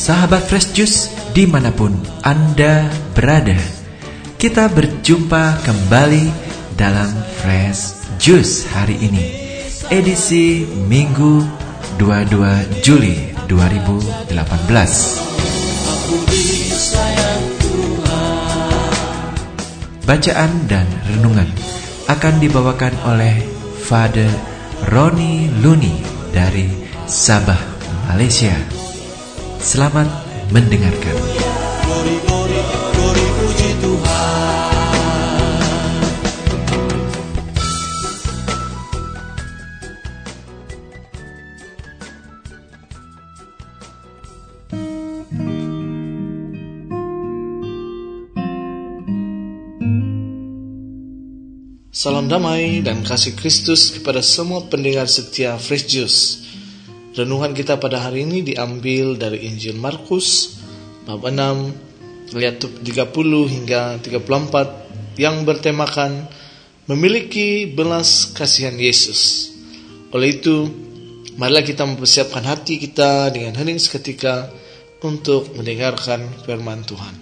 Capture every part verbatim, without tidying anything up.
Sahabat Fresh Juice dimanapun Anda berada, kita berjumpa kembali dalam Fresh Juice hari ini, edisi Minggu dua puluh dua Juli dua ribu delapan belas. Bacaan dan renungan akan dibawakan oleh Father Roni Luni dari Sabah, Malaysia. Selamat mendengarkan. Glory, glory, glory, puji Tuhan. Salam damai dan kasih Kristus kepada semua pendengar setia Fresh Juice. Renungan kita pada hari ini diambil dari Injil Markus bab enam ayat tiga puluh hingga tiga puluh empat yang bertemakan memiliki belas kasihan Yesus. Oleh itu, marilah kita mempersiapkan hati kita dengan hening seketika untuk mendengarkan firman Tuhan.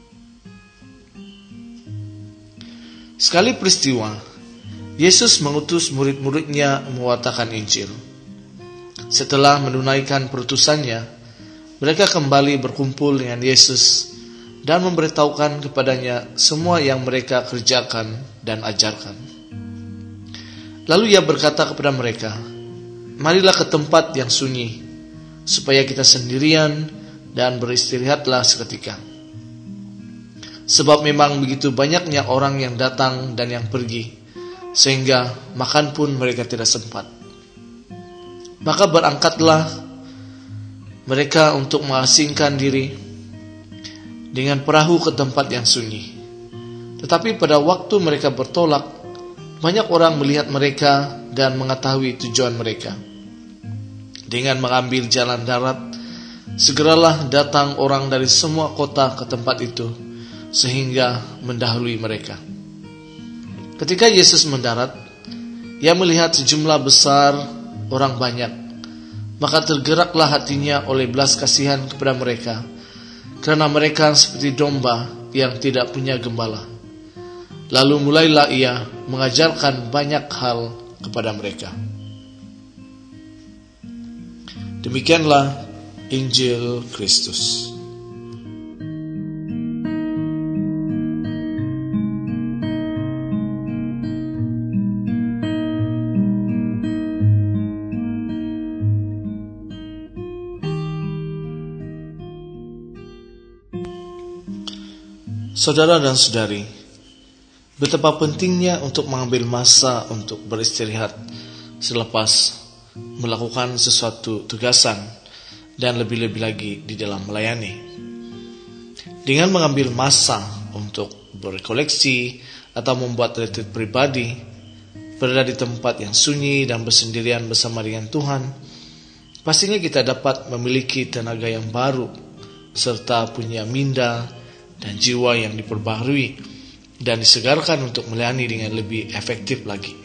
Sekali peristiwa, Yesus mengutus murid-muridnya mewartakan Injil. Setelah menunaikan perutusannya, mereka kembali berkumpul dengan Yesus dan memberitahukan kepadanya semua yang mereka kerjakan dan ajarkan. Lalu ia berkata kepada mereka, "Marilah ke tempat yang sunyi, supaya kita sendirian dan beristirahatlah seketika. Sebab memang begitu banyaknya orang yang datang dan yang pergi, sehingga makan pun mereka tidak sempat." Maka berangkatlah mereka untuk mengasingkan diri dengan perahu ke tempat yang sunyi. Tetapi pada waktu mereka bertolak, banyak orang melihat mereka dan mengetahui tujuan mereka. Dengan mengambil jalan darat, segeralah datang orang dari semua kota ke tempat itu, sehingga mendahului mereka. Ketika Yesus mendarat, ia melihat sejumlah besar orang banyak, maka tergeraklah hatinya oleh belas kasihan kepada mereka, karena mereka seperti domba yang tidak punya gembala. Lalu mulailah ia mengajarkan banyak hal kepada mereka. Demikianlah Injil Kristus. Saudara dan saudari, betapa pentingnya untuk mengambil masa untuk beristirahat selepas melakukan sesuatu tugasan dan lebih-lebih lagi di dalam melayani. Dengan mengambil masa untuk berkoleksi atau membuat retreat pribadi, berada di tempat yang sunyi dan bersendirian bersama dengan Tuhan, pastinya kita dapat memiliki tenaga yang baru serta punya minda dan jiwa yang diperbaharui dan disegarkan untuk melayani dengan lebih efektif lagi.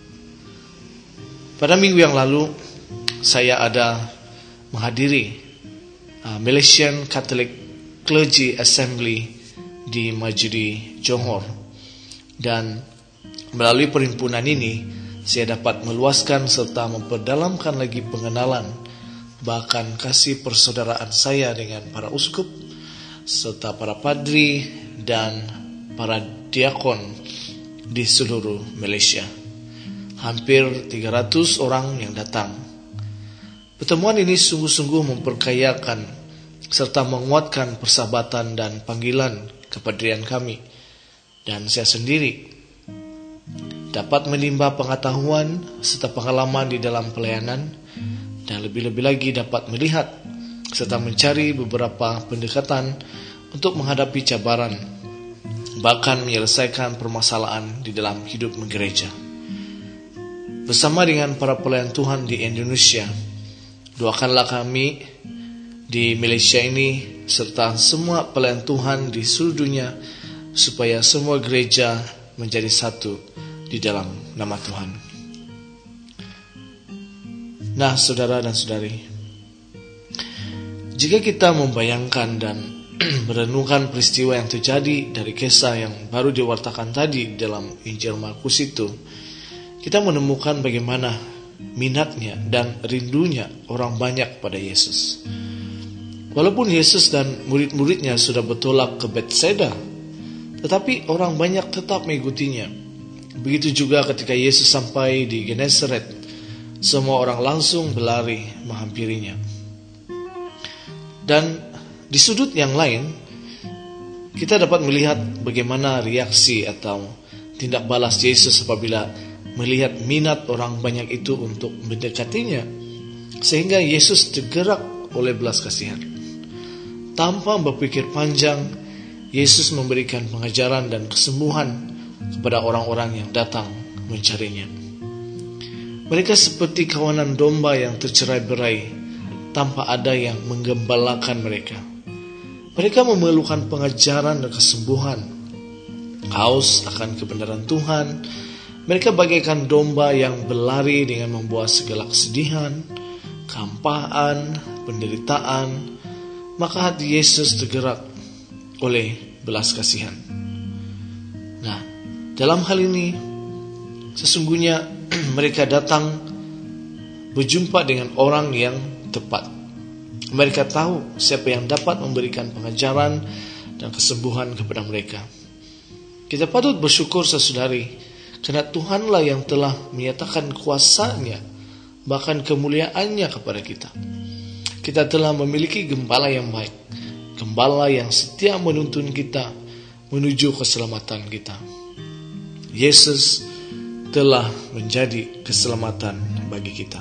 Pada minggu yang lalu, saya ada menghadiri uh, Malaysian Catholic Clergy Assembly di Majuri, Johor. Dan melalui perhimpunan ini, saya dapat meluaskan serta memperdalamkan lagi pengenalan, bahkan kasih persaudaraan saya dengan para uskup, serta para padri dan para diakon di seluruh Malaysia. Hampir tiga ratus orang yang datang. Pertemuan ini sungguh-sungguh memperkayakan serta menguatkan persahabatan dan panggilan kepadrian kami. Dan saya sendiri dapat menimba pengetahuan serta pengalaman di dalam pelayanan, dan lebih-lebih lagi dapat melihat serta mencari beberapa pendekatan untuk menghadapi cabaran, bahkan menyelesaikan permasalahan di dalam hidup gereja. Bersama dengan para pelayan Tuhan di Indonesia, doakanlah kami di Malaysia ini serta semua pelayan Tuhan di seluruh dunia, supaya semua gereja menjadi satu di dalam nama Tuhan. Nah, saudara dan saudari, Jika kita membayangkan dan merenungkan peristiwa yang terjadi dari kisah yang baru diwartakan tadi dalam Injil Markus itu, kita menemukan bagaimana minatnya dan rindunya orang banyak pada Yesus. Walaupun Yesus dan murid-muridnya sudah bertolak ke Bethsaida, tetapi orang banyak tetap mengikutinya. Begitu juga ketika Yesus sampai di Genesaret, semua orang langsung berlari menghampirinya. Dan di sudut yang lain, kita dapat melihat bagaimana reaksi atau tindak balas Yesus apabila melihat minat orang banyak itu untuk mendekatinya, sehingga Yesus tergerak oleh belas kasihan. Tanpa berpikir panjang, Yesus memberikan pengajaran dan kesembuhan kepada orang-orang yang datang mencarinya. Mereka seperti kawanan domba yang tercerai-berai tanpa ada yang menggembalakan mereka. Mereka memerlukan pengajaran dan kesembuhan, haus akan kebenaran Tuhan. Mereka bagaikan domba yang berlari dengan membawa segala kesedihan, kehampaan, penderitaan. Maka hati Yesus tergerak oleh belas kasihan. Nah, dalam hal ini sesungguhnya mereka datang berjumpa dengan orang yang tepat. Mereka tahu siapa yang dapat memberikan pengajaran dan kesembuhan kepada mereka. Kita patut bersyukur saudari, karena Tuhanlah yang telah menyatakan kuasa-Nya, bahkan kemuliaan-Nya kepada kita. Kita telah memiliki gembala yang baik, gembala yang setia menuntun kita menuju keselamatan kita. Yesus telah menjadi keselamatan bagi kita.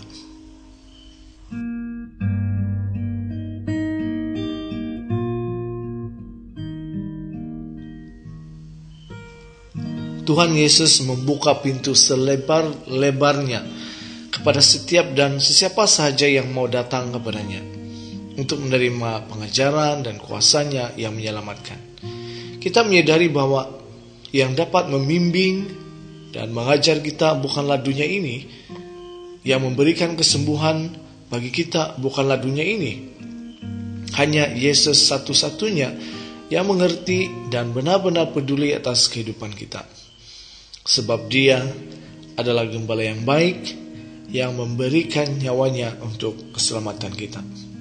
Tuhan Yesus membuka pintu selebar-lebarnya kepada setiap dan sesiapa sahaja yang mau datang kepadanya untuk menerima pengajaran dan kuasa-Nya yang menyelamatkan. Kita menyadari bahwa yang dapat membimbing dan mengajar kita bukanlah dunia ini, yang memberikan kesembuhan bagi kita bukanlah dunia ini. Hanya Yesus satu-satunya yang mengerti dan benar-benar peduli atas kehidupan kita. Sebab Dia adalah gembala yang baik yang memberikan nyawanya untuk keselamatan kita.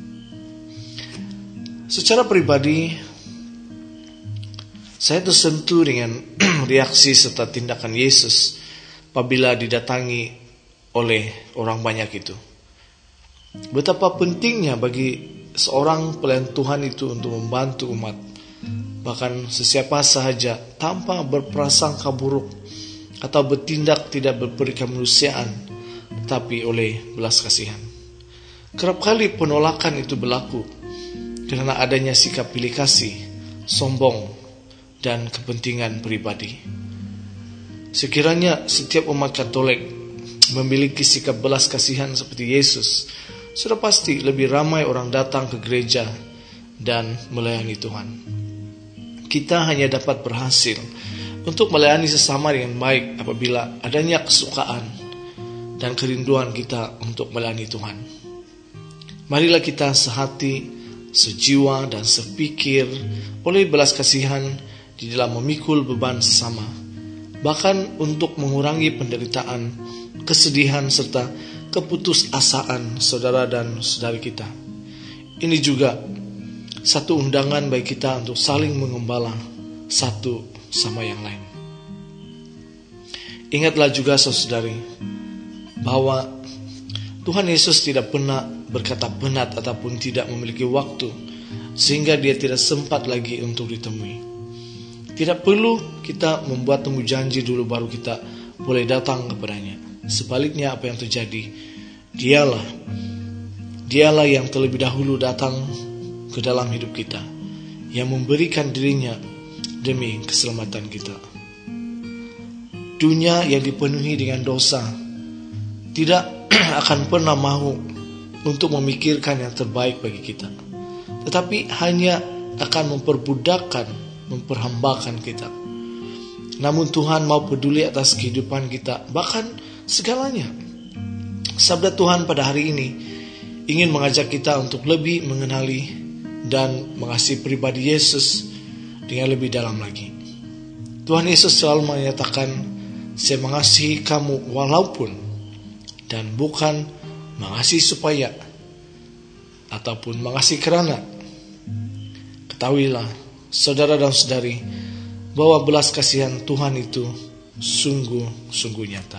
Secara pribadi, saya tersentuh dengan reaksi serta tindakan Yesus apabila didatangi oleh orang banyak itu. Betapa pentingnya bagi seorang pelayan Tuhan itu untuk membantu umat, bahkan sesiapa sahaja tanpa berprasangka buruk atau bertindak tidak berperi kemanusiaan, tetapi oleh belas kasihan. Kerap kali penolakan itu berlaku karena adanya sikap pilih kasih, sombong, dan kepentingan pribadi. Sekiranya setiap umat Katolik memiliki sikap belas kasihan seperti Yesus, sudah pasti lebih ramai orang datang ke gereja dan melayani Tuhan. Kita hanya dapat berhasil untuk melayani sesama dengan baik apabila adanya kesukaan dan kerinduan kita untuk melayani Tuhan. Marilah kita sehati, sejiwa, dan sepikir oleh belas kasihan di dalam memikul beban sesama, bahkan untuk mengurangi penderitaan, kesedihan, serta keputusasaan saudara dan saudari kita. Ini juga satu undangan bagi kita untuk saling mengembala satu sama yang lain. Ingatlah juga saudari bahwa Tuhan Yesus tidak pernah berkata penat ataupun tidak memiliki waktu sehingga Dia tidak sempat lagi untuk ditemui. Tidak perlu kita membuat tunggu janji dulu baru kita boleh datang kepadanya. Sebaliknya apa yang terjadi, Dialah Dialah yang terlebih dahulu datang ke dalam hidup kita, yang memberikan dirinya demi keselamatan kita. Dunia yang dipenuhi dengan dosa tidak akan pernah mau untuk memikirkan yang terbaik bagi kita, tetapi hanya akan memperbudakkan, memperhambakan kita. Namun Tuhan mau peduli atas kehidupan kita, bahkan segalanya. Sabda Tuhan pada hari ini ingin mengajak kita untuk lebih mengenali dan mengasihi pribadi Yesus dengan lebih dalam lagi. Tuhan Yesus selalu menyatakan, saya mengasihi kamu walaupun, dan bukan mengasihi supaya ataupun mengasihi kerana. Ketahuilah saudara dan saudari bahwa belas kasihan Tuhan itu sungguh-sungguh nyata.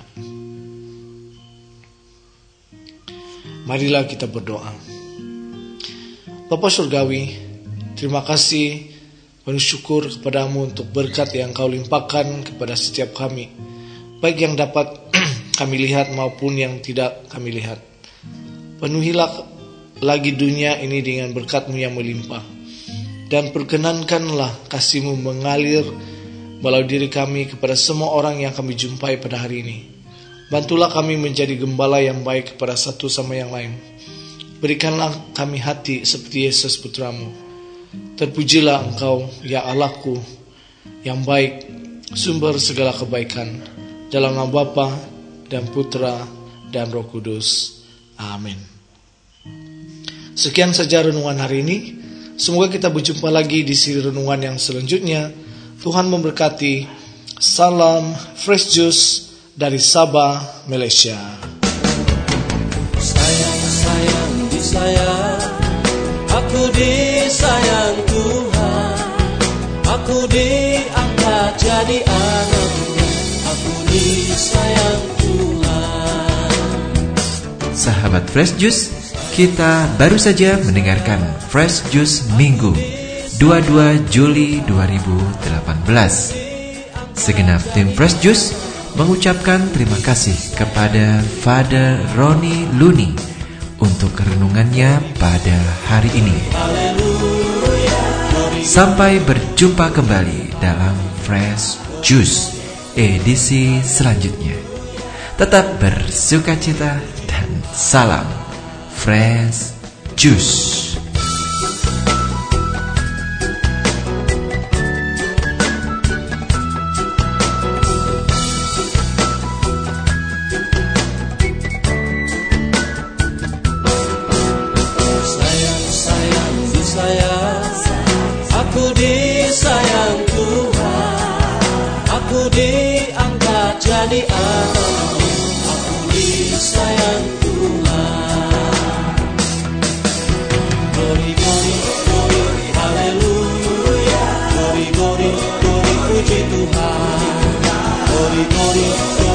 Marilah kita berdoa. Bapa Surgawi, terima kasih, penuh syukur kepadamu untuk berkat yang kau limpahkan kepada setiap kami, baik yang dapat kami lihat maupun yang tidak kami lihat. Penuhilah lagi dunia ini dengan berkat-Mu yang melimpah, dan perkenankanlah kasih-Mu mengalir melalui diri kami kepada semua orang yang kami jumpai pada hari ini. Bantulah kami menjadi gembala yang baik kepada satu sama yang lain. Berikanlah kami hati seperti Yesus Putra-Mu. Terpujilah Engkau, ya Allahku, yang baik, sumber segala kebaikan, dalam nama Bapa dan Putra dan Roh Kudus. Amin. Sekian saja renungan hari ini. Semoga kita berjumpa lagi di siri renungan yang selanjutnya. Tuhan memberkati. Salam Fresh Juice dari Sabah, Malaysia. Sayang, sayang, disayang, aku disayang Tuhan, aku diangkat jadi anak-Nya, aku disayang Tuhan. Sahabat Fresh Juice, kita baru saja mendengarkan Fresh Juice Minggu dua puluh dua Juli dua ribu delapan belas. Segenap tim Fresh Juice mengucapkan terima kasih kepada Father Roni Luni untuk renungannya pada hari ini. Sampai berjumpa kembali dalam Fresh Juice edisi selanjutnya. Tetap bersukacita dan salam Fresh Juice. Aku disayang Tuhan, aku diangkat jadi anak-Nya, aku disayang Tuhan. Glory, glory, glory, haleluya. Glory, glory, glory, puji Tuhan. Glory, glory, glory.